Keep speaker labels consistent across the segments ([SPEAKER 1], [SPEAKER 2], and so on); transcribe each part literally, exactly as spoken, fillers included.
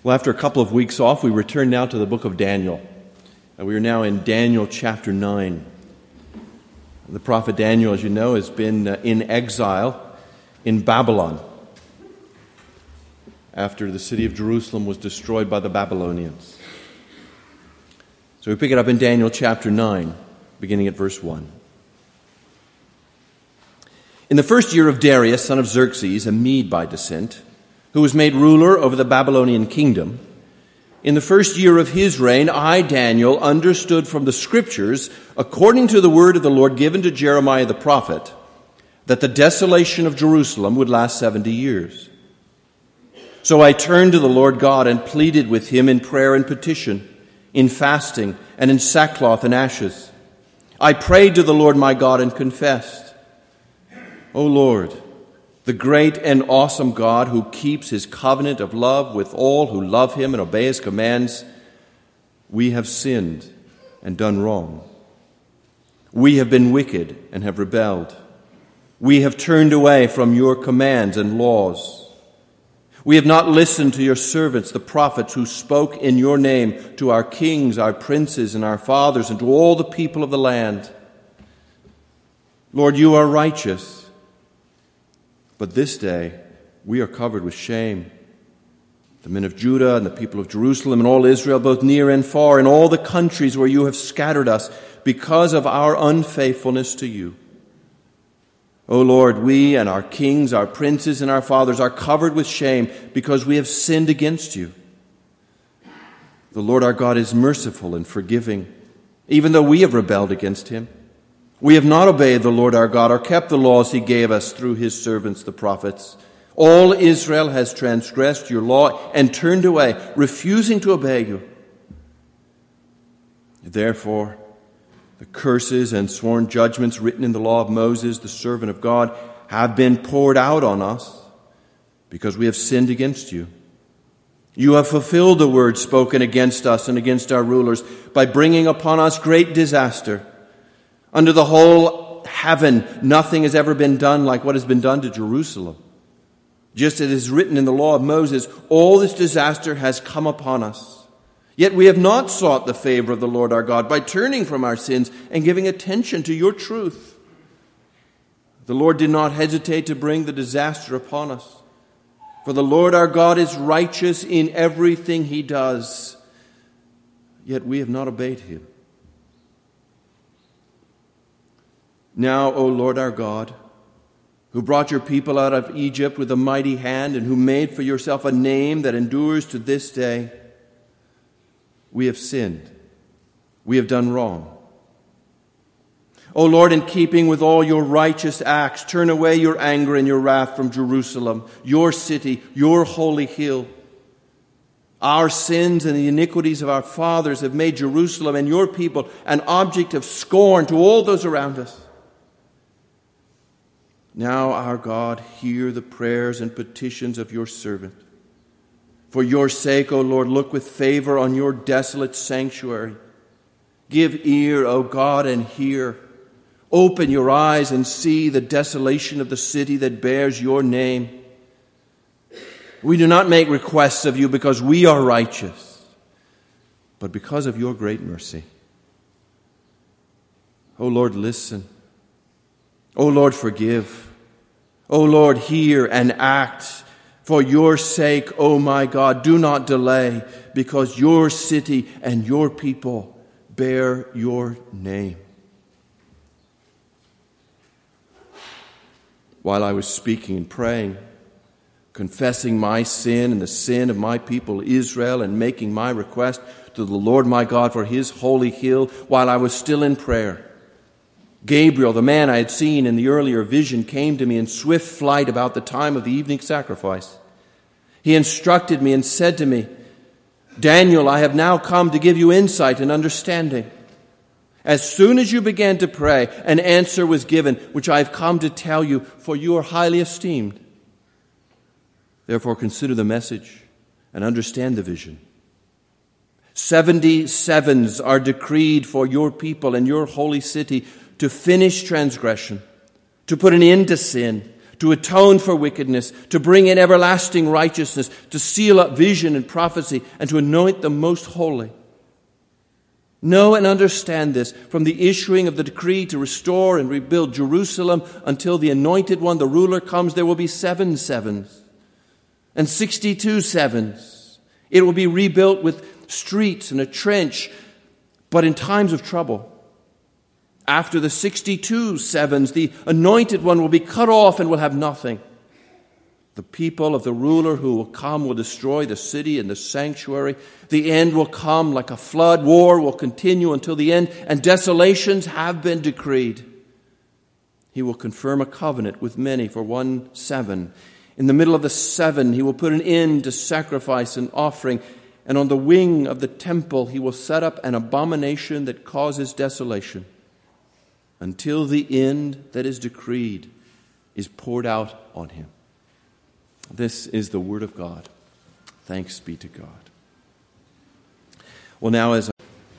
[SPEAKER 1] Well, after a couple of weeks off, we return now to the book of Daniel. And we are now in Daniel chapter nine. The prophet Daniel, as you know, has been in exile in Babylon after the city of Jerusalem was destroyed by the Babylonians. So we pick it up in Daniel chapter nine, beginning at verse one. In the first year of Darius, son of Xerxes, a Mede by descent, who was made ruler over the Babylonian kingdom, in the first year of his reign, I, Daniel, understood from the Scriptures, according to the word of the Lord given to Jeremiah the prophet, that the desolation of Jerusalem would last seventy years. So I turned to the Lord God and pleaded with him in prayer and petition, in fasting and in sackcloth and ashes. I prayed to the Lord my God and confessed, O Lord, the great and awesome God who keeps his covenant of love with all who love him and obey his commands, we have sinned and done wrong. We have been wicked and have rebelled. We have turned away from your commands and laws. We have not listened to your servants, the prophets, who spoke in your name to our kings, our princes, and our fathers, and to all the people of the land. Lord, you are righteous. But this day we are covered with shame. The men of Judah and the people of Jerusalem and all Israel, both near and far, in all the countries where you have scattered us because of our unfaithfulness to you. O Lord, we and our kings, our princes, and our fathers are covered with shame because we have sinned against you. The Lord our God is merciful and forgiving, even though we have rebelled against him. We have not obeyed the Lord our God or kept the laws he gave us through his servants, the prophets. All Israel has transgressed your law and turned away, refusing to obey you. Therefore, the curses and sworn judgments written in the law of Moses, the servant of God, have been poured out on us because we have sinned against you. You have fulfilled the word spoken against us and against our rulers by bringing upon us great disaster. Under the whole heaven, nothing has ever been done like what has been done to Jerusalem. Just as it is written in the law of Moses, all this disaster has come upon us. Yet we have not sought the favor of the Lord our God by turning from our sins and giving attention to your truth. The Lord did not hesitate to bring the disaster upon us. For the Lord our God is righteous in everything he does. Yet we have not obeyed him. Now, O Lord our God, who brought your people out of Egypt with a mighty hand and who made for yourself a name that endures to this day, we have sinned. We have done wrong. O Lord, in keeping with all your righteous acts, turn away your anger and your wrath from Jerusalem, your city, your holy hill. Our sins and the iniquities of our fathers have made Jerusalem and your people an object of scorn to all those around us. Now, our God, hear the prayers and petitions of your servant. For your sake, O Lord, look with favor on your desolate sanctuary. Give ear, O God, and hear. Open your eyes and see the desolation of the city that bears your name. We do not make requests of you because we are righteous, but because of your great mercy. O Lord, listen. O Lord, forgive. O Lord, hear and act. For your sake, O my God, do not delay, because your city and your people bear your name. While I was speaking and praying, confessing my sin and the sin of my people Israel, and making my request to the Lord my God for his holy hill, while I was still in prayer, Gabriel, the man I had seen in the earlier vision, came to me in swift flight about the time of the evening sacrifice. He instructed me and said to me, Daniel, I have now come to give you insight and understanding. As soon as you began to pray, an answer was given, which I have come to tell you, for you are highly esteemed. Therefore consider the message and understand the vision. Seventy sevens are decreed for your people and your holy city to finish transgression, to put an end to sin, to atone for wickedness, to bring in everlasting righteousness, to seal up vision and prophecy, and to anoint the most holy. Know and understand this. From the issuing of the decree to restore and rebuild Jerusalem until the anointed one, the ruler, comes, there will be seven sevens and sixty-two sevens. It will be rebuilt with streets and a trench, but in times of trouble. After the sixty-two sevens, the anointed one will be cut off and will have nothing. The people of the ruler who will come will destroy the city and the sanctuary. The end will come like a flood. War will continue until the end, and desolations have been decreed. He will confirm a covenant with many for one seven. In the middle of the seven, he will put an end to sacrifice and offering. And on the wing of the temple, he will set up an abomination that causes desolation, until the end that is decreed is poured out on him. This is the word of God. Thanks be to God. Well, now as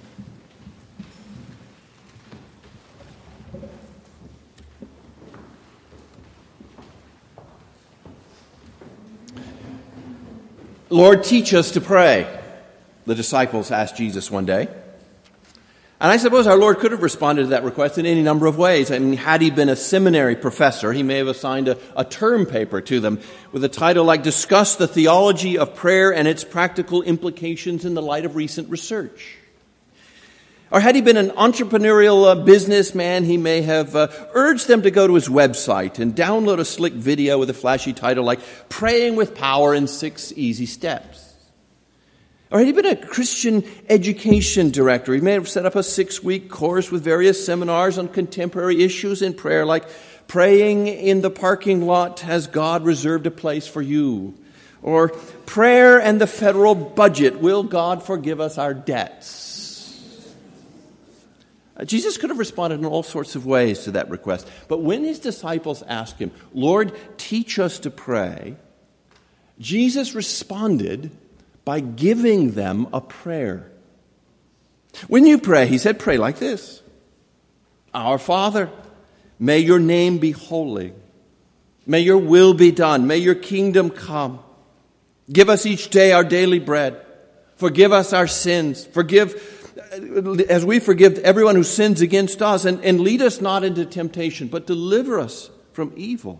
[SPEAKER 1] Lord, teach us to pray, the disciples asked Jesus one day. And I suppose our Lord could have responded to that request in any number of ways. I mean, had he been a seminary professor, he may have assigned a, a term paper to them with a title like Discuss the Theology of Prayer and Its Practical Implications in the Light of Recent Research. Or had he been an entrepreneurial uh, businessman, he may have uh, urged them to go to his website and download a slick video with a flashy title like Praying with Power in Six Easy Steps. Or had he been a Christian education director, he may have set up a six-week course with various seminars on contemporary issues in prayer, like Praying in the Parking Lot Has God Reserved a Place for You? Or Prayer and the Federal Budget, Will God Forgive Us Our Debts? Uh, Jesus could have responded in all sorts of ways to that request. But when his disciples asked him, Lord, teach us to pray, Jesus responded by giving them a prayer. When you pray, he said, pray like this. Our Father, may your name be holy. May your will be done. May your kingdom come. Give us each day our daily bread. Forgive us our sins. Forgive, as we forgive everyone who sins against us. And, and lead us not into temptation, but deliver us from evil.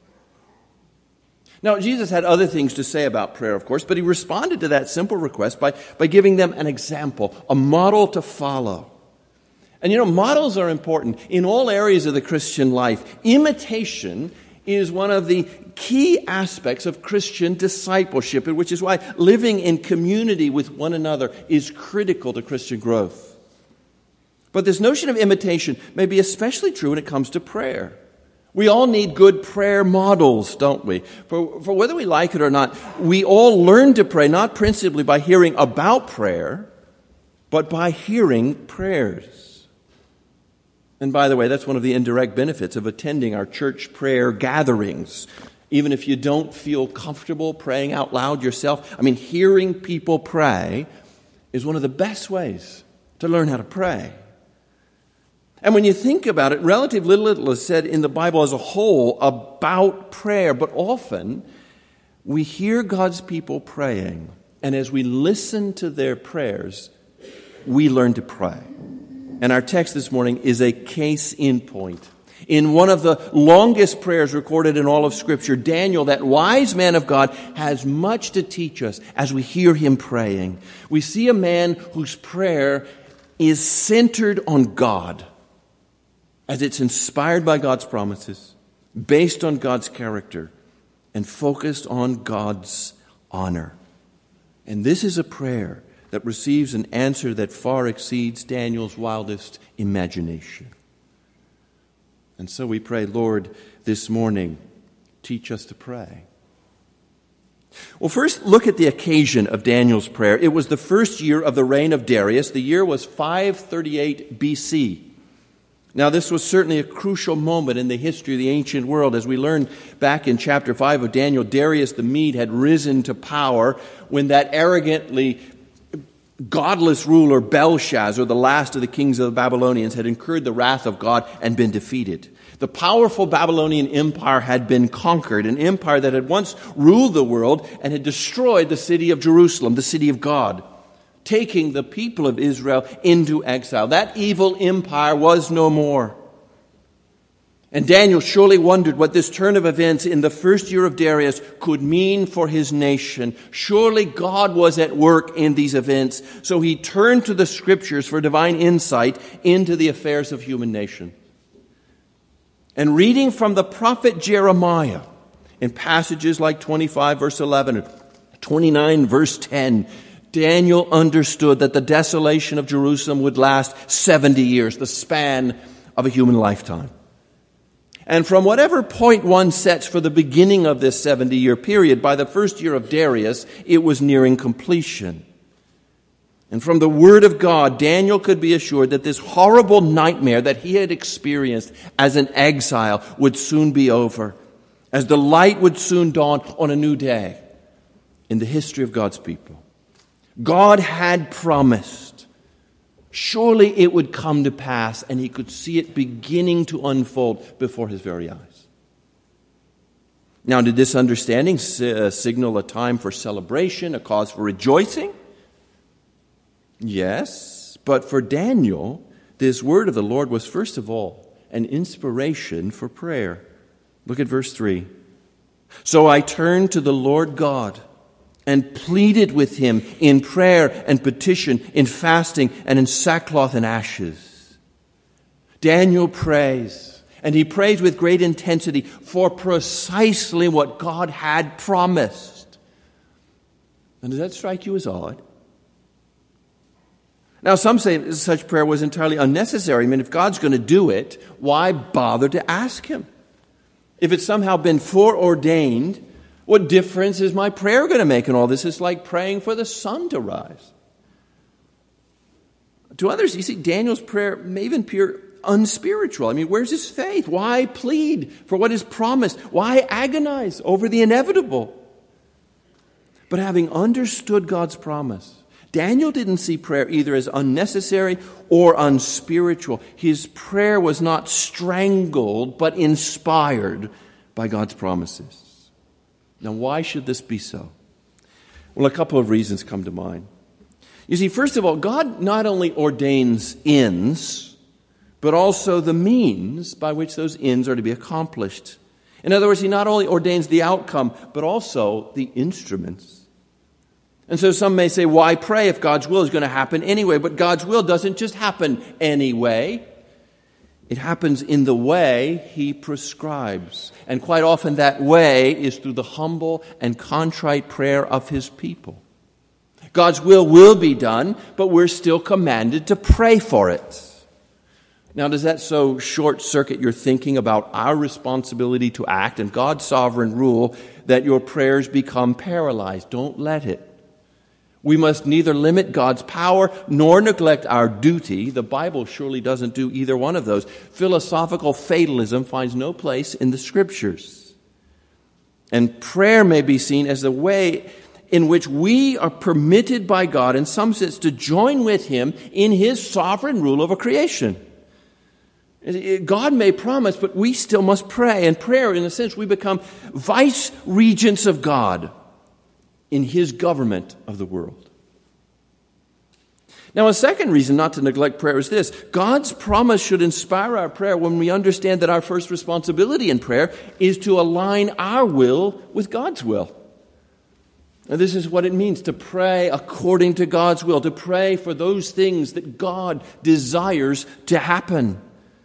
[SPEAKER 1] Now, Jesus had other things to say about prayer, of course, but he responded to that simple request by, by giving them an example, a model to follow. And you know, models are important in all areas of the Christian life. Imitation is one of the key aspects of Christian discipleship, which is why living in community with one another is critical to Christian growth. But this notion of imitation may be especially true when it comes to prayer. We all need good prayer models, don't we? For, for whether we like it or not, we all learn to pray, not principally by hearing about prayer, but by hearing prayers. And by the way, that's one of the indirect benefits of attending our church prayer gatherings. Even if you don't feel comfortable praying out loud yourself, I mean, hearing people pray is one of the best ways to learn how to pray. And when you think about it, relatively little is said in the Bible as a whole about prayer, but often we hear God's people praying, and as we listen to their prayers, we learn to pray. And our text this morning is a case in point. In one of the longest prayers recorded in all of Scripture, Daniel, that wise man of God, has much to teach us as we hear him praying. We see a man whose prayer is centered on God, as it's inspired by God's promises, based on God's character, and focused on God's honor. And this is a prayer that receives an answer that far exceeds Daniel's wildest imagination. And so we pray, Lord, this morning, teach us to pray. Well, first, look at the occasion of Daniel's prayer. It was the first year of the reign of Darius. The year was five thirty-eight B C. Now, this was certainly a crucial moment in the history of the ancient world. As we learned back in chapter five of Daniel, Darius the Mede had risen to power when that arrogantly godless ruler Belshazzar, the last of the kings of the Babylonians, had incurred the wrath of God and been defeated. The powerful Babylonian Empire had been conquered, an empire that had once ruled the world and had destroyed the city of Jerusalem, the city of God, taking the people of Israel into exile. That evil empire was no more. And Daniel surely wondered what this turn of events in the first year of Darius could mean for his nation. Surely God was at work in these events. So he turned to the Scriptures for divine insight into the affairs of human nation. And reading from the prophet Jeremiah in passages like twenty-five verse eleven and twenty-nine verse ten, Daniel understood that the desolation of Jerusalem would last seventy years, the span of a human lifetime. And from whatever point one sets for the beginning of this seventy-year period, by the first year of Darius, it was nearing completion. And from the Word of God, Daniel could be assured that this horrible nightmare that he had experienced as an exile would soon be over, as the light would soon dawn on a new day in the history of God's people. God had promised. Surely it would come to pass, and he could see it beginning to unfold before his very eyes. Now, did this understanding uh, signal a time for celebration, a cause for rejoicing? Yes, but for Daniel, this word of the Lord was first of all an inspiration for prayer. Look at verse three. So I turned to the Lord God and pleaded with him in prayer and petition, in fasting and in sackcloth and ashes. Daniel prays, and he prays with great intensity for precisely what God had promised. And does that strike you as odd? Now, some say such prayer was entirely unnecessary. I mean, if God's going to do it, why bother to ask him? If it's somehow been foreordained, what difference is my prayer going to make in all this? It's like praying for the sun to rise. To others, you see, Daniel's prayer may even appear unspiritual. I mean, where's his faith? Why plead for what is promised? Why agonize over the inevitable? But having understood God's promise, Daniel didn't see prayer either as unnecessary or unspiritual. His prayer was not strangled, but inspired by God's promises. Now, why should this be so? Well, a couple of reasons come to mind. You see, first of all, God not only ordains ends, but also the means by which those ends are to be accomplished. In other words, he not only ordains the outcome, but also the instruments. And so some may say, why pray if God's will is going to happen anyway? But God's will doesn't just happen anyway. It happens in the way he prescribes. And quite often that way is through the humble and contrite prayer of his people. God's will will be done, but we're still commanded to pray for it. Now, does that so short-circuit your thinking about our responsibility to act and God's sovereign rule that your prayers become paralyzed? Don't let it. We must neither limit God's power nor neglect our duty. The Bible surely doesn't do either one of those. Philosophical fatalism finds no place in the Scriptures. And prayer may be seen as a way in which we are permitted by God, in some sense, to join with him in his sovereign rule over creation. God may promise, but we still must pray. And prayer, in a sense, we become vice regents of God in his government of the world. Now, a second reason not to neglect prayer is this. God's promise should inspire our prayer when we understand that our first responsibility in prayer is to align our will with God's will. Now, this is what it means to pray according to God's will, to pray for those things that God desires to happen.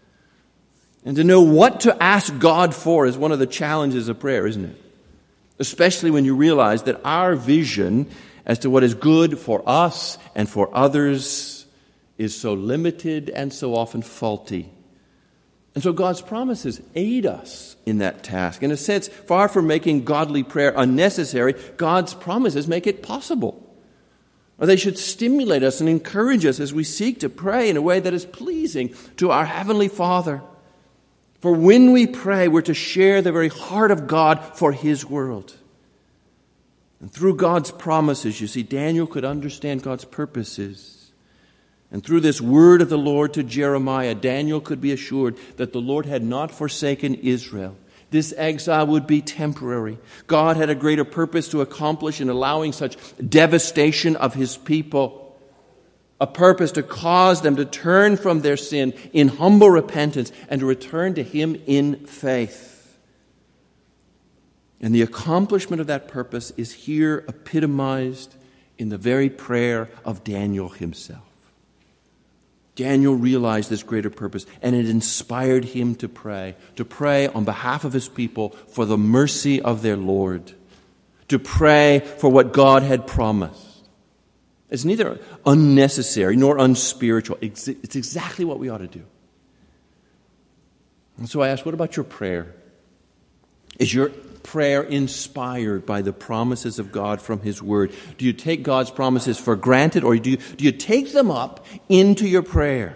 [SPEAKER 1] And to know what to ask God for is one of the challenges of prayer, isn't it? Especially when you realize that our vision as to what is good for us and for others is so limited and so often faulty. And so God's promises aid us in that task. In a sense, far from making godly prayer unnecessary, God's promises make it possible. Or they should stimulate us and encourage us as we seek to pray in a way that is pleasing to our Heavenly Father. For when we pray, we're to share the very heart of God for his world. And through God's promises, you see, Daniel could understand God's purposes. And through this word of the Lord to Jeremiah, Daniel could be assured that the Lord had not forsaken Israel. This exile would be temporary. God had a greater purpose to accomplish in allowing such devastation of his people. A purpose to cause them to turn from their sin in humble repentance and to return to him in faith. And the accomplishment of that purpose is here epitomized in the very prayer of Daniel himself. Daniel realized this greater purpose, and it inspired him to pray, to pray on behalf of his people for the mercy of their Lord, to pray for what God had promised. It's neither unnecessary nor unspiritual. It's exactly what we ought to do. And so I ask, what about your prayer? Is your prayer inspired by the promises of God from his word? Do you take God's promises for granted, or do you, do you take them up into your prayer?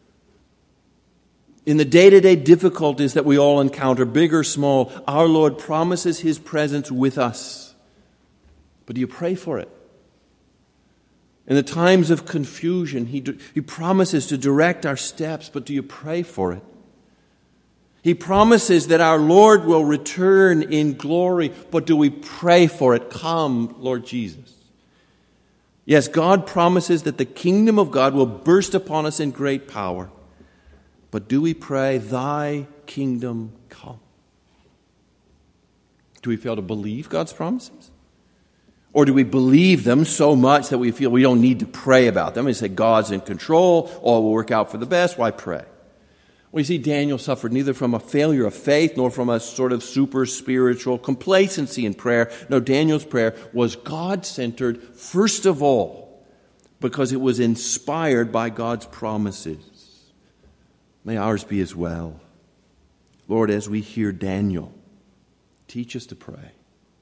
[SPEAKER 1] In the day-to-day difficulties that we all encounter, big or small, our Lord promises his presence with us. But do you pray for it? In the times of confusion, he, he promises to direct our steps, but do you pray for it? He promises that our Lord will return in glory, but do we pray for it? Come, Lord Jesus. Yes, God promises that the kingdom of God will burst upon us in great power, but do we pray, thy kingdom come? Do we fail to believe God's promises? Or do we believe them so much that we feel we don't need to pray about them? We say God's in control, all will work out for the best, why pray? Well, you see, Daniel suffered neither from a failure of faith nor from a sort of super spiritual complacency in prayer. No, Daniel's prayer was God-centered first of all because it was inspired by God's promises. May ours be as well. Lord, as we hear Daniel, teach us to pray.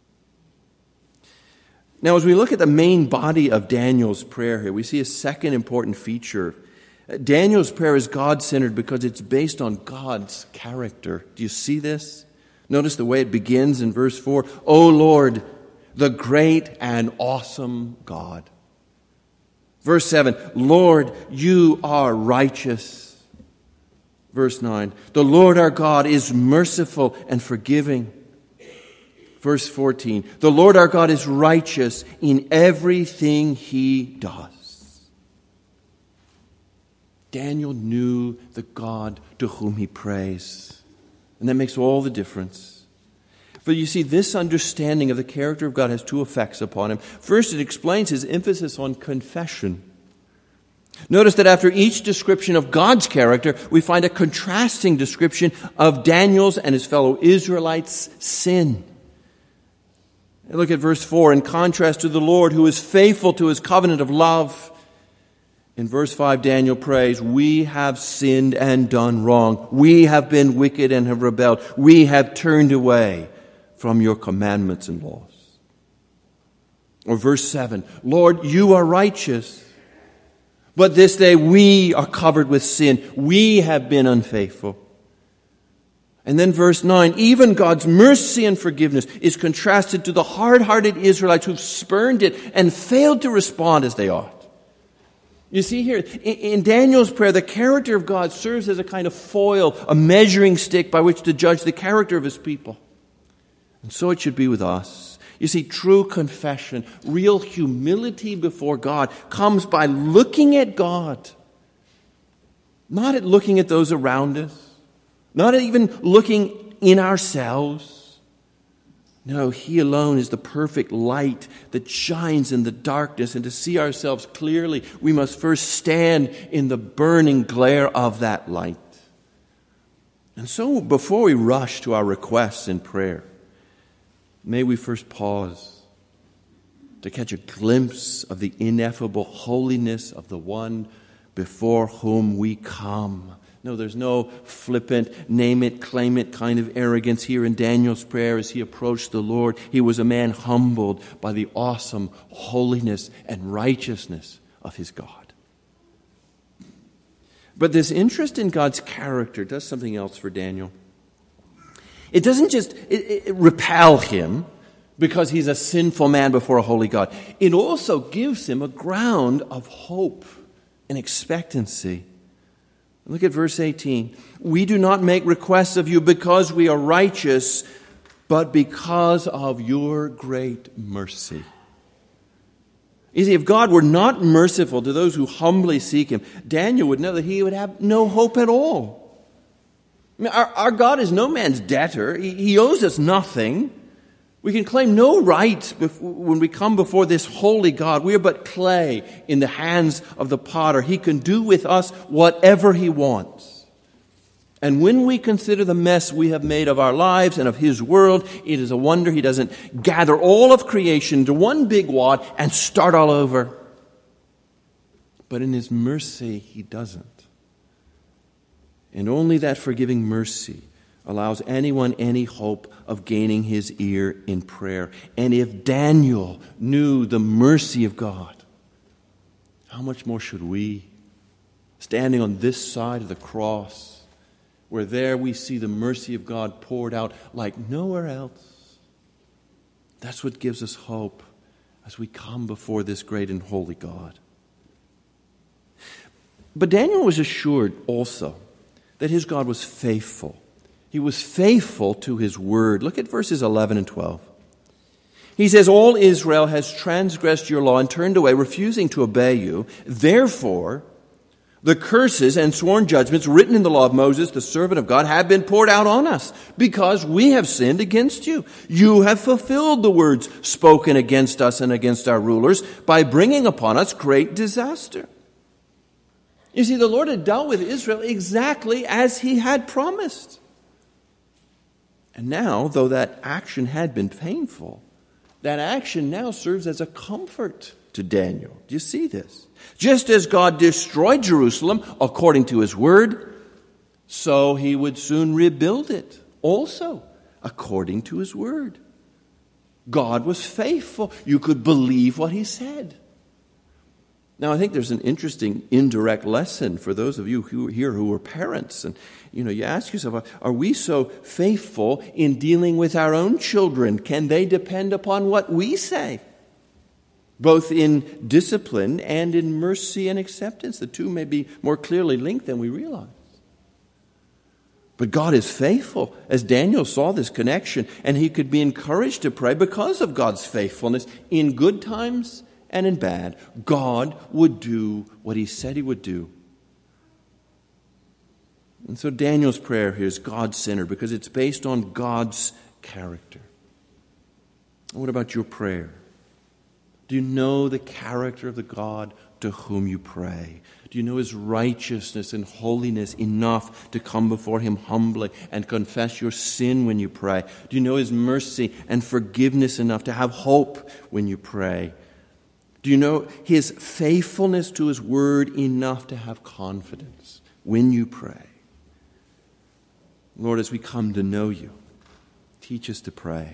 [SPEAKER 1] Now, as we look at the main body of Daniel's prayer here, we see a second important feature. Daniel's prayer is God-centered because it's based on God's character. Do you see this? Notice the way it begins in verse four. O Lord, the great and awesome God. Verse seven. Lord, you are righteous. Verse nine. The Lord our God is merciful and forgiving. Verse fourteen. The Lord our God is righteous in everything he does. Daniel knew the God to whom he prays. And that makes all the difference. For you see, this understanding of the character of God has two effects upon him. First, it explains his emphasis on confession. Notice that after each description of God's character, we find a contrasting description of Daniel's and his fellow Israelites' sin. Look at verse four. In contrast to the Lord, who is faithful to his covenant of love, in verse five, Daniel prays, we have sinned and done wrong. We have been wicked and have rebelled. We have turned away from your commandments and laws. Or verse seven, Lord, you are righteous. But this day we are covered with sin. We have been unfaithful. And then verse nine, even God's mercy and forgiveness is contrasted to the hard-hearted Israelites who've spurned it and failed to respond as they ought. You see here, in Daniel's prayer, the character of God serves as a kind of foil, a measuring stick by which to judge the character of his people. And so it should be with us. You see, true confession, real humility before God comes by looking at God, not at looking at those around us, not even looking in ourselves. No, he alone is the perfect light that shines in the darkness. And to see ourselves clearly, we must first stand in the burning glare of that light. And so before we rush to our requests in prayer, may we first pause to catch a glimpse of the ineffable holiness of the one before whom we come. No, there's no flippant, name it, claim it kind of arrogance here in Daniel's prayer as he approached the Lord. He was a man humbled by the awesome holiness and righteousness of his God. But this interest in God's character does something else for Daniel. It doesn't just it, it repel him because he's a sinful man before a holy God. It also gives him a ground of hope in expectancy. Look at verse eighteen. We do not make requests of you because we are righteous, but because of your great mercy. You see, if God were not merciful to those who humbly seek him, Daniel would know that he would have no hope at all. I mean, our, our God is no man's debtor. He, he owes us nothing. We can claim no right when we come before this holy God. We are but clay in the hands of the potter. He can do with us whatever he wants. And when we consider the mess we have made of our lives and of his world, it is a wonder he doesn't gather all of creation into one big wad and start all over. But in his mercy, he doesn't. And only that forgiving mercy allows anyone any hope of gaining his ear in prayer. And if Daniel knew the mercy of God, how much more should we, standing on this side of the cross, where there we see the mercy of God poured out like nowhere else. That's what gives us hope as we come before this great and holy God. But Daniel was assured also that his God was faithful. He was faithful to his word. Look at verses eleven and twelve. He says, all Israel has transgressed your law and turned away, refusing to obey you. Therefore, the curses and sworn judgments written in the law of Moses, the servant of God, have been poured out on us because we have sinned against you. You have fulfilled the words spoken against us and against our rulers by bringing upon us great disaster. You see, the Lord had dealt with Israel exactly as he had promised. And now, though that action had been painful, that action now serves as a comfort to Daniel. Do you see this? Just as God destroyed Jerusalem according to his word, so he would soon rebuild it also according to his word. God was faithful. You could believe what he said. Now, I think there's an interesting indirect lesson for those of you who are here who are parents. And, you know, you ask yourself, are we so faithful in dealing with our own children? Can they depend upon what we say? Both in discipline and in mercy and acceptance. The two may be more clearly linked than we realize. But God is faithful, as Daniel saw this connection, and he could be encouraged to pray because of God's faithfulness in good times and in bad. God would do what he said he would do. And so Daniel's prayer here is God-centered because it's based on God's character. What about your prayer? Do you know the character of the God to whom you pray? Do you know his righteousness and holiness enough to come before him humbly and confess your sin when you pray? Do you know his mercy and forgiveness enough to have hope when you pray? Do you know his faithfulness to his word enough to have confidence when you pray? Lord, as we come to know you, teach us to pray.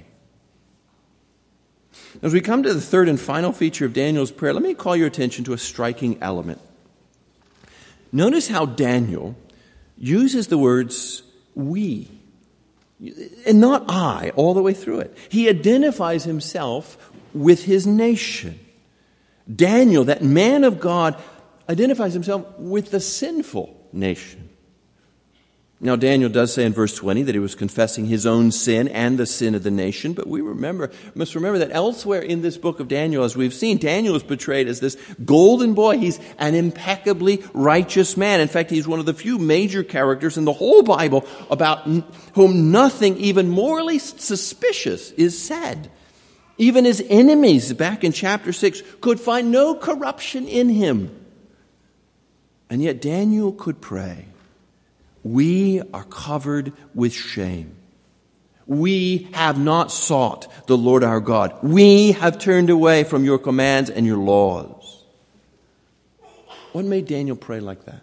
[SPEAKER 1] As we come to the third and final feature of Daniel's prayer, let me call your attention to a striking element. Notice how Daniel uses the words we and not I all the way through it. He identifies himself with his nation. Daniel, that man of God, identifies himself with the sinful nation. Now, Daniel does say in verse twenty that he was confessing his own sin and the sin of the nation, but we remember, must remember that elsewhere in this book of Daniel, as we've seen, Daniel is portrayed as this golden boy. He's an impeccably righteous man. In fact, he's one of the few major characters in the whole Bible about whom nothing even morally suspicious is said. Even his enemies, back in chapter six, could find no corruption in him. And yet Daniel could pray, we are covered with shame. We have not sought the Lord our God. We have turned away from your commands and your laws. What made Daniel pray like that?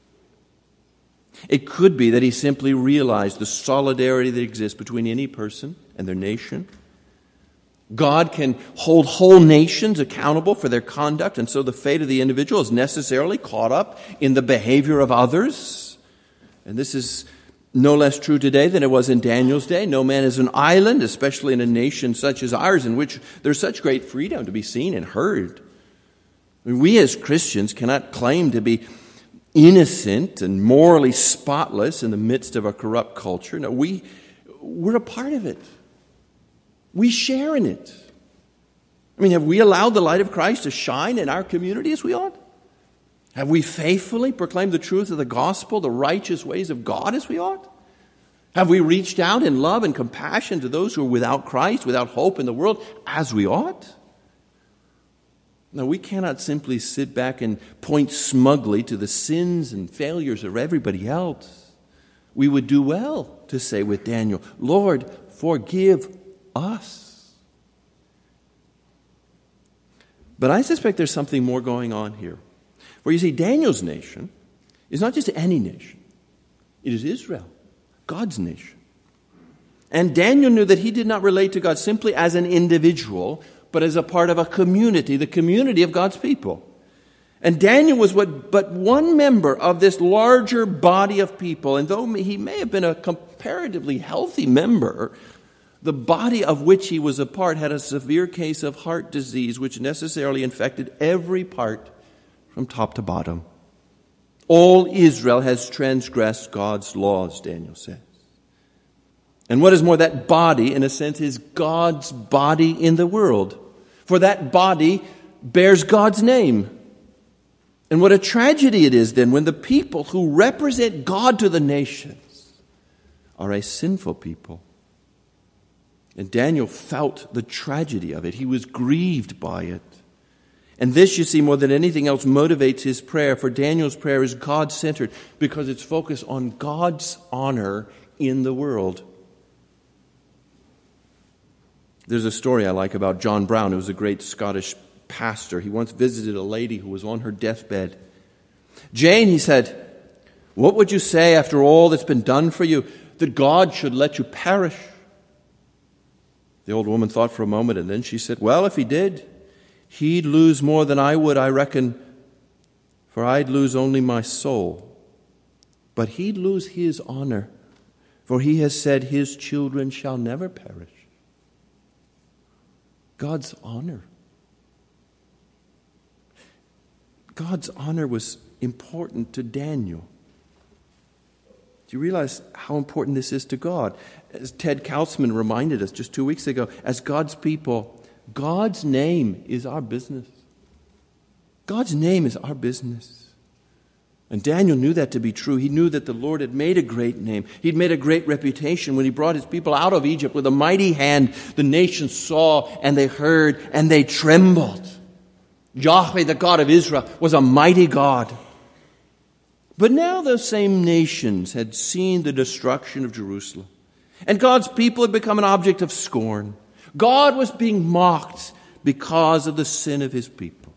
[SPEAKER 1] It could be that he simply realized the solidarity that exists between any person and their nation. God can hold whole nations accountable for their conduct, and so the fate of the individual is necessarily caught up in the behavior of others. And this is no less true today than it was in Daniel's day. No man is an island, especially in a nation such as ours, in which there's such great freedom to be seen and heard. I mean, we as Christians cannot claim to be innocent and morally spotless in the midst of a corrupt culture. No, we, we're a part of it. We share in it. I mean, have we allowed the light of Christ to shine in our community as we ought? Have we faithfully proclaimed the truth of the gospel, the righteous ways of God as we ought? Have we reached out in love and compassion to those who are without Christ, without hope in the world, as we ought? No, we cannot simply sit back and point smugly to the sins and failures of everybody else. We would do well to say with Daniel, Lord, forgive us. But I suspect there's something more going on here. For you see, Daniel's nation is not just any nation. It is Israel, God's nation. And Daniel knew that he did not relate to God simply as an individual, but as a part of a community, the community of God's people. And Daniel was what, but one member of this larger body of people. And though he may have been a comparatively healthy member, the body of which he was a part had a severe case of heart disease, which necessarily infected every part from top to bottom. All Israel has transgressed God's laws, Daniel says. And what is more, that body, in a sense, is God's body in the world. For that body bears God's name. And what a tragedy it is then when the people who represent God to the nations are a sinful people. And Daniel felt the tragedy of it. He was grieved by it. And this, you see, more than anything else, motivates his prayer. For Daniel's prayer is God-centered because it's focused on God's honor in the world. There's a story I like about John Brown, who was a great Scottish pastor. He once visited a lady who was on her deathbed. Jane, he said, what would you say after all that's been done for you, that God should let you perish? The old woman thought for a moment, and then she said, well, if he did, he'd lose more than I would, I reckon, for I'd lose only my soul. But he'd lose his honor, for he has said his children shall never perish. God's honor. God's honor was important to Daniel. Do you realize how important this is to God? As Ted Kautzman reminded us just two weeks ago, as God's people, God's name is our business. God's name is our business. And Daniel knew that to be true. He knew that the Lord had made a great name. He'd made a great reputation when he brought his people out of Egypt with a mighty hand. The nations saw and they heard and they trembled. Yahweh, the God of Israel, was a mighty God. But now those same nations had seen the destruction of Jerusalem. And God's people had become an object of scorn. God was being mocked because of the sin of his people.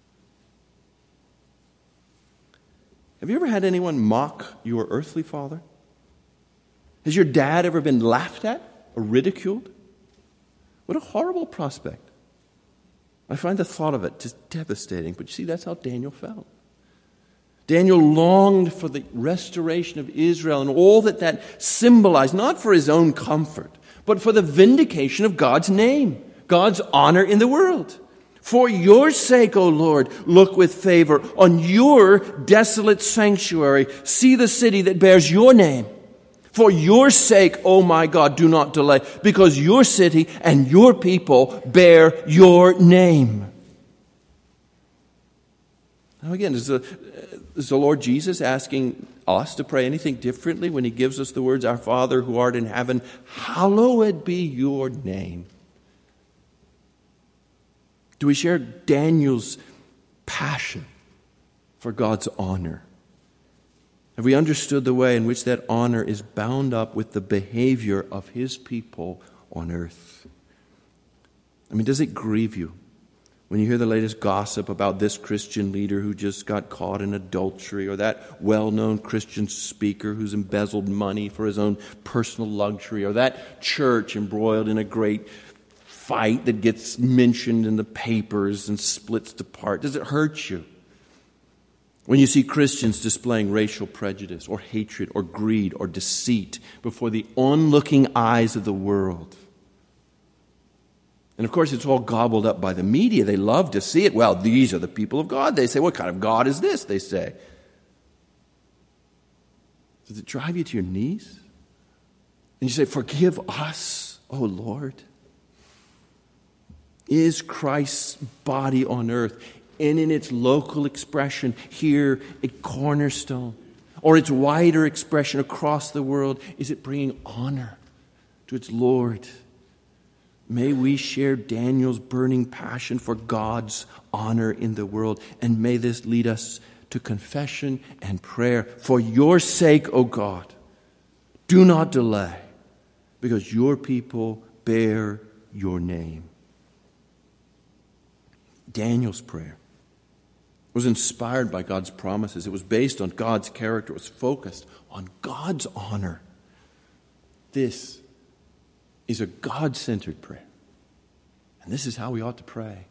[SPEAKER 1] Have you ever had anyone mock your earthly father? Has your dad ever been laughed at or ridiculed? What a horrible prospect. I find the thought of it just devastating. But you see, that's how Daniel felt. Daniel longed for the restoration of Israel and all that that symbolized, not for his own comfort, but for the vindication of God's name, God's honor in the world. For your sake, O Lord, look with favor on your desolate sanctuary. See the city that bears your name. For your sake, O my God, do not delay, because your city and your people bear your name. Now again, is the, is the Lord Jesus asking us to pray anything differently when he gives us the words, Our Father who art in heaven, hallowed be your name? Do we share Daniel's passion for God's honor? Have we understood the way in which that honor is bound up with the behavior of his people on earth? I mean, does it grieve you when you hear the latest gossip about this Christian leader who just got caught in adultery, or that well-known Christian speaker who's embezzled money for his own personal luxury, or that church embroiled in a great fight that gets mentioned in the papers and splits apart? Does it hurt you when you see Christians displaying racial prejudice or hatred or greed or deceit before the onlooking eyes of the world? And of course, it's all gobbled up by the media. They love to see it. Well, these are the people of God. They say, what kind of God is this? They say. Does it drive you to your knees? And you say, forgive us, O Lord. Is Christ's body on earth, and in its local expression here at Cornerstone, or its wider expression across the world, is it bringing honor to its Lord? May we share Daniel's burning passion for God's honor in the world, and may this lead us to confession and prayer. For your sake, O God, do not delay, because your people bear your name. Daniel's prayer was inspired by God's promises. It was based on God's character. It was focused on God's honor. This is a God-centered prayer. And this is how we ought to pray.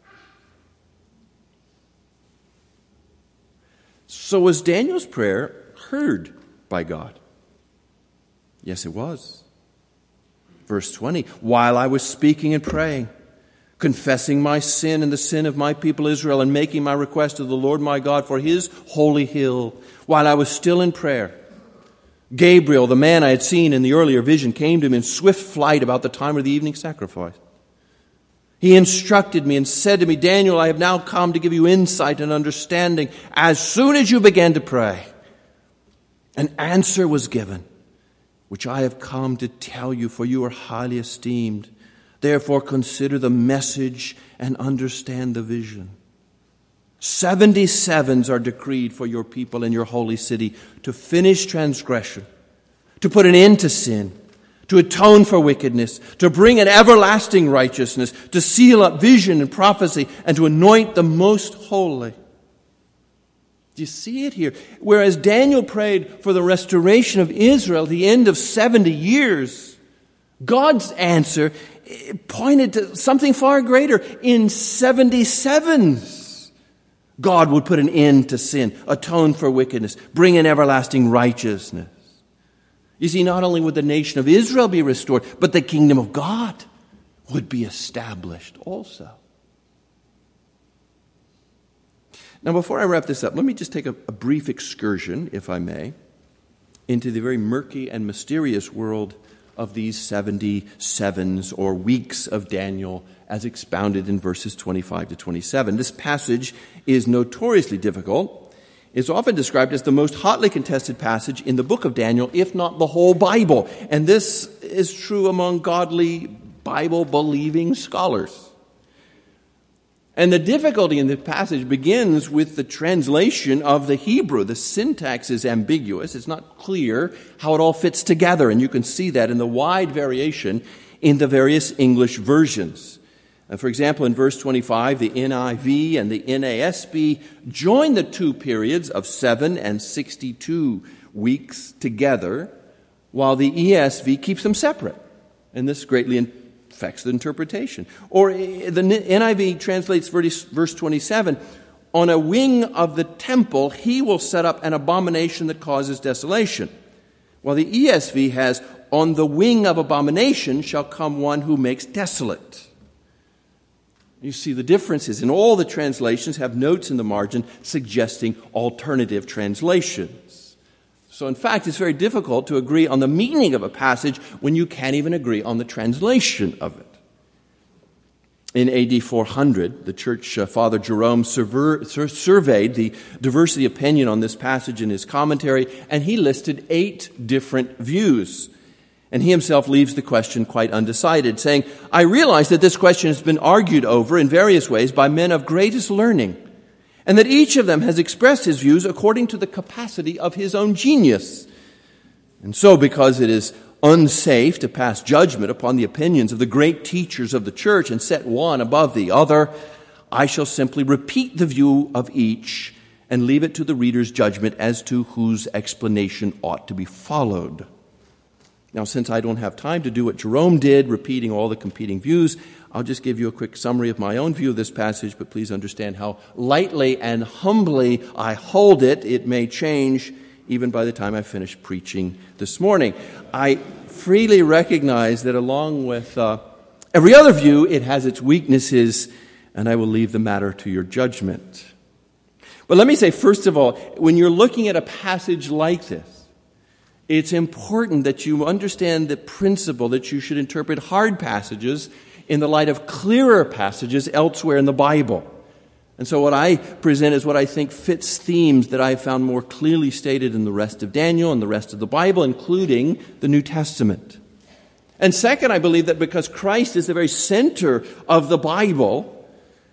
[SPEAKER 1] So was Daniel's prayer heard by God? Yes, it was. Verse twenty, while I was speaking and praying, confessing my sin and the sin of my people Israel, and making my request to the Lord my God for his holy hill, while I was still in prayer, Gabriel, the man I had seen in the earlier vision, came to me in swift flight about the time of the evening sacrifice. He instructed me and said to me, Daniel, I have now come to give you insight and understanding. As soon as you began to pray, an answer was given, which I have come to tell you, for you are highly esteemed. Therefore consider the message and understand the vision. Seventy sevens are decreed for your people and your holy city to finish transgression, to put an end to sin, to atone for wickedness, to bring an everlasting righteousness, to seal up vision and prophecy, and to anoint the most holy. Do you see it here? Whereas Daniel prayed for the restoration of Israel at the end of seventy years, God's answer pointed to something far greater. In seventy-sevens, God would put an end to sin, atone for wickedness, bring an everlasting righteousness. You see, not only would the nation of Israel be restored, but the kingdom of God would be established also. Now, before I wrap this up, let me just take a, a brief excursion, if I may, into the very murky and mysterious world of these seventy-sevens or weeks of Daniel as expounded in verses twenty-five to twenty-seven. This passage is notoriously difficult. It's often described as the most hotly contested passage in the book of Daniel, if not the whole Bible. And this is true among godly, Bible-believing scholars. And the difficulty in this passage begins with the translation of the Hebrew. The syntax is ambiguous. It's not clear how it all fits together. And you can see that in the wide variation in the various English versions. Uh, for example, in verse twenty-five, the N I V and the N A S B join the two periods of seven and sixty-two weeks together, while the E S V keeps them separate. And this greatly affects the interpretation. Or the N I V translates verse twenty-seven, on a wing of the temple he will set up an abomination that causes desolation. While the E S V has, on the wing of abomination shall come one who makes desolate. You see the differences in all the translations have notes in the margin suggesting alternative translations. So in fact, it's very difficult to agree on the meaning of a passage when you can't even agree on the translation of it. In A D four hundred, the church uh, father Jerome surver, sur- surveyed the diversity of opinion on this passage in his commentary, and he listed eight different views. And he himself leaves the question quite undecided, saying, I realize that this question has been argued over in various ways by men of greatest learning, and that each of them has expressed his views according to the capacity of his own genius. And so, because it is unsafe to pass judgment upon the opinions of the great teachers of the church and set one above the other, I shall simply repeat the view of each and leave it to the reader's judgment as to whose explanation ought to be followed. Now, since I don't have time to do what Jerome did, repeating all the competing views, I'll just give you a quick summary of my own view of this passage, but please understand how lightly and humbly I hold it. It may change even by the time I finish preaching this morning. I freely recognize that along with uh, Every other view, it has its weaknesses, and I will leave the matter to your judgment. But let me say, first of all, when you're looking at a passage like this, it's important that you understand the principle that you should interpret hard passages in the light of clearer passages elsewhere in the Bible. And so what I present is what I think fits themes that I found more clearly stated in the rest of Daniel and the rest of the Bible, including the New Testament. And second, I believe that because Christ is the very center of the Bible,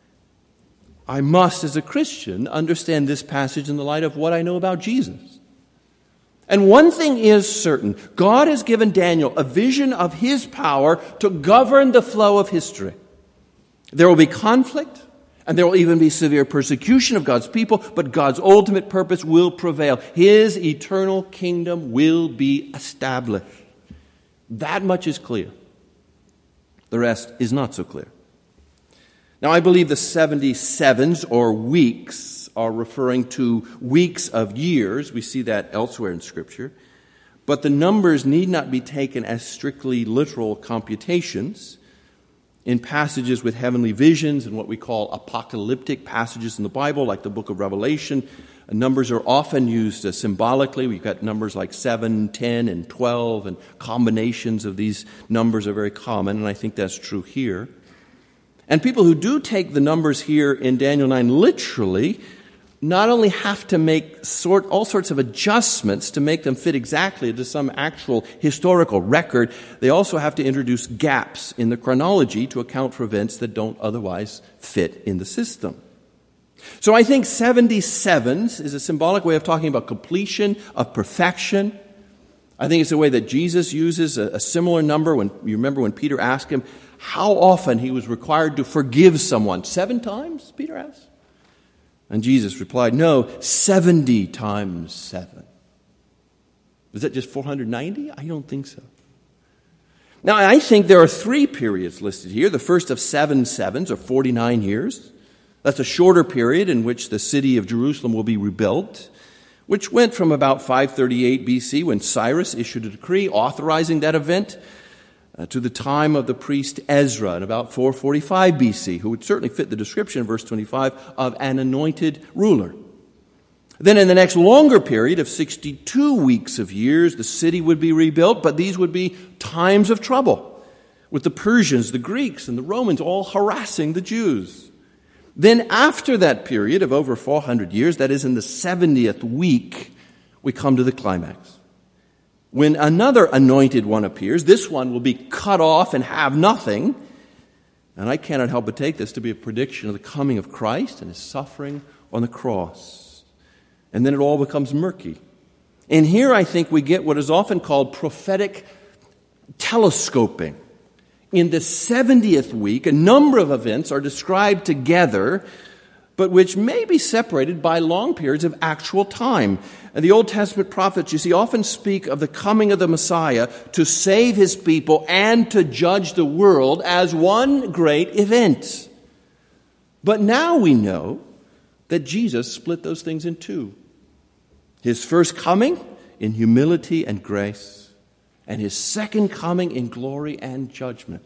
[SPEAKER 1] I must, as a Christian, understand this passage in the light of what I know about Jesus. And one thing is certain. God has given Daniel a vision of his power to govern the flow of history. There will be conflict, and there will even be severe persecution of God's people, but God's ultimate purpose will prevail. His eternal kingdom will be established. That much is clear. The rest is not so clear. Now, I believe the seventy-sevens, or weeks, are referring to weeks of years. We see that elsewhere in Scripture. But the numbers need not be taken as strictly literal computations. In passages with heavenly visions and what we call apocalyptic passages in the Bible, like the book of Revelation, numbers are often used uh, symbolically. We've got numbers like seven, ten, and twelve, and combinations of these numbers are very common, and I think that's true here. And people who do take the numbers here in Daniel nine literally not only have to make sort all sorts of adjustments to make them fit exactly to some actual historical record, they also have to introduce gaps in the chronology to account for events that don't otherwise fit in the system. So I think seventy-sevens is a symbolic way of talking about completion, of perfection. I think it's a way that Jesus uses a, a similar number. When you remember when Peter asked him how often he was required to forgive someone. Seven times, Peter asked? And Jesus replied, no, seventy times seven. Is that just four hundred ninety? I don't think so. Now, I think there are three periods listed here. The first of seven sevens, or forty-nine years. That's a shorter period in which the city of Jerusalem will be rebuilt, which went from about five thirty-eight B C, when Cyrus issued a decree authorizing that event, uh, to the time of the priest Ezra in about four forty-five B C, who would certainly fit the description in verse twenty-five of an anointed ruler. Then in the next longer period of sixty-two weeks of years, the city would be rebuilt, but these would be times of trouble, with the Persians, the Greeks, and the Romans all harassing the Jews. Then after that period of over four hundred years, that is in the seventieth week, we come to the climax. When another anointed one appears, this one will be cut off and have nothing. And I cannot help but take this to be a prediction of the coming of Christ and his suffering on the cross. And then it all becomes murky. And here I think we get what is often called prophetic telescoping. In the seventieth week, a number of events are described together, but which may be separated by long periods of actual time. And the Old Testament prophets, you see, often speak of the coming of the Messiah to save his people and to judge the world as one great event. But now we know that Jesus split those things in two. His first coming in humility and grace, and his second coming in glory and judgment.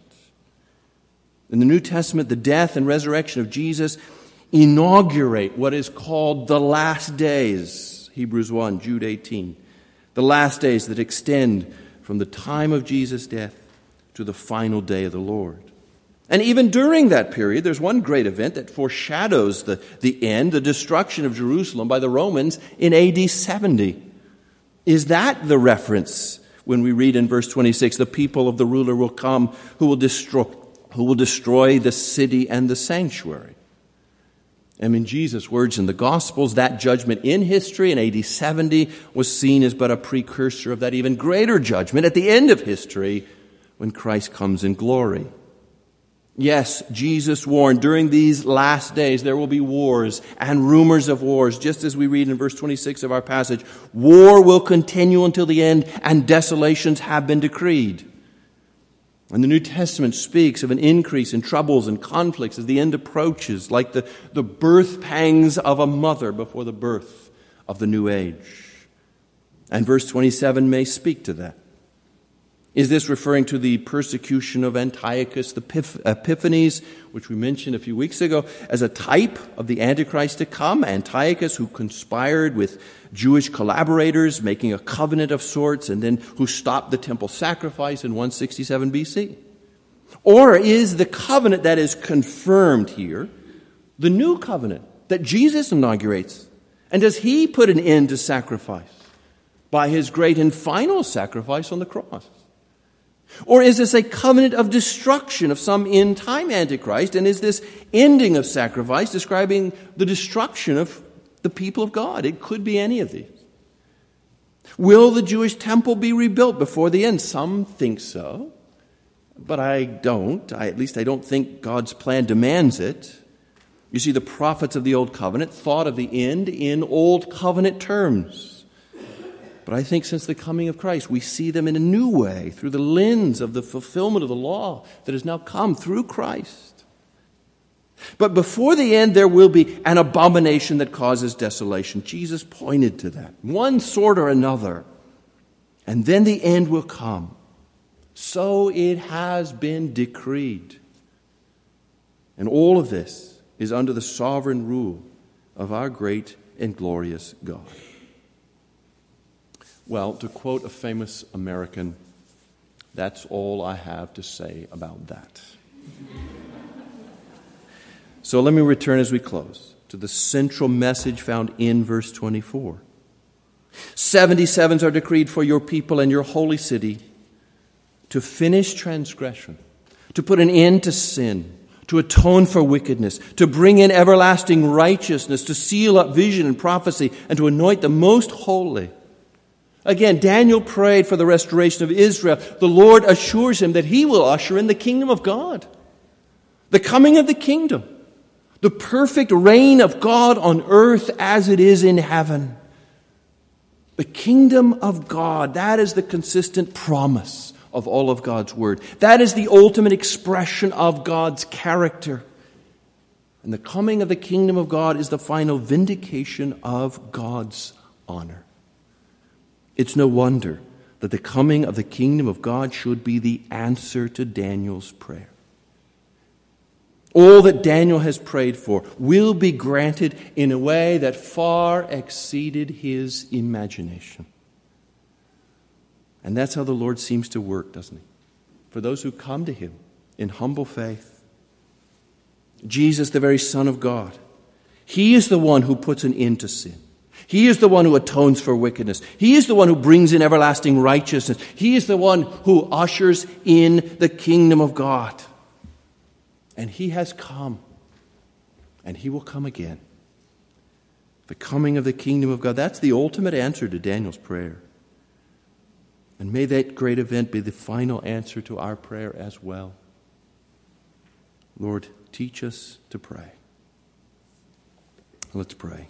[SPEAKER 1] In the New Testament, the death and resurrection of Jesus inaugurate what is called the last days. Hebrews one, Jude eighteen. The last days that extend from the time of Jesus' death to the final day of the Lord. And even during that period, there's one great event that foreshadows the, the end, the destruction of Jerusalem by the Romans in A D seventy. Is that the reference when we read in verse twenty-six, the people of the ruler will come who will destroy, who will destroy the city and the sanctuary? And in Jesus' words in the Gospels, that judgment in history in A D seventy was seen as but a precursor of that even greater judgment at the end of history when Christ comes in glory. Yes, Jesus warned during these last days there will be wars and rumors of wars, just as we read in verse twenty-six of our passage. War will continue until the end, and desolations have been decreed. And the New Testament speaks of an increase in troubles and conflicts as the end approaches, like the, the birth pangs of a mother before the birth of the new age. And verse twenty-seven may speak to that. Is this referring to the persecution of Antiochus Epiphanes, which we mentioned a few weeks ago, as a type of the Antichrist to come? Antiochus, who conspired with Jewish collaborators, making a covenant of sorts, and then who stopped the temple sacrifice in one sixty-seven B C? Or is the covenant that is confirmed here the new covenant that Jesus inaugurates? And does he put an end to sacrifice by his great and final sacrifice on the cross? Or is this a covenant of destruction of some end-time Antichrist? And is this ending of sacrifice describing the destruction of the people of God? It could be any of these. Will the Jewish temple be rebuilt before the end? Some think so, but I don't. I, at least I don't think God's plan demands it. You see, the prophets of the Old Covenant thought of the end in Old Covenant terms. But I think since the coming of Christ, we see them in a new way through the lens of the fulfillment of the law that has now come through Christ. But before the end, there will be an abomination that causes desolation. Jesus pointed to that, one sort or another. And then the end will come. So it has been decreed. And all of this is under the sovereign rule of our great and glorious God. Well, to quote a famous American, that's all I have to say about that. So let me return as we close to the central message found in verse twenty-four. Seventy-sevens are decreed for your people and your holy city to finish transgression, to put an end to sin, to atone for wickedness, to bring in everlasting righteousness, to seal up vision and prophecy, and to anoint the most holy. Again, Daniel prayed for the restoration of Israel. The Lord assures him that he will usher in the kingdom of God. The coming of the kingdom. The perfect reign of God on earth as it is in heaven. The kingdom of God, that is the consistent promise of all of God's word. That is the ultimate expression of God's character. And the coming of the kingdom of God is the final vindication of God's honor. It's no wonder that the coming of the kingdom of God should be the answer to Daniel's prayer. All that Daniel has prayed for will be granted in a way that far exceeded his imagination. And that's how the Lord seems to work, doesn't he? For those who come to him in humble faith. Jesus, the very Son of God, he is the one who puts an end to sin. He is the one who atones for wickedness. He is the one who brings in everlasting righteousness. He is the one who ushers in the kingdom of God. And he has come. And he will come again. The coming of the kingdom of God. That's the ultimate answer to Daniel's prayer. And may that great event be the final answer to our prayer as well. Lord, teach us to pray. Let's pray.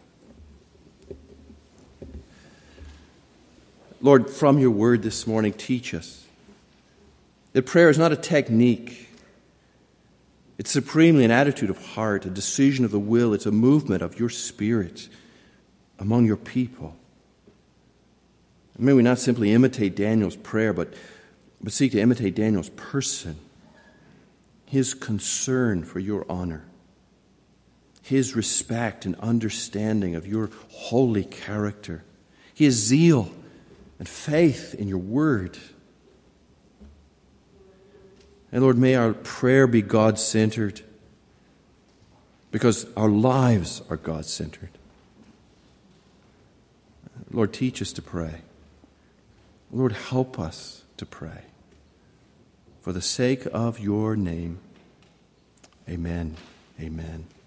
[SPEAKER 1] Lord, from your word this morning, teach us that prayer is not a technique. It's supremely an attitude of heart, a decision of the will. It's a movement of your spirit among your people. And may we not simply imitate Daniel's prayer, but, but seek to imitate Daniel's person, his concern for your honor, his respect and understanding of your holy character, his zeal and faith in your word. And Lord, may our prayer be God-centered, because our lives are God-centered. Lord, teach us to pray. Lord, help us to pray. For the sake of your name, amen. Amen.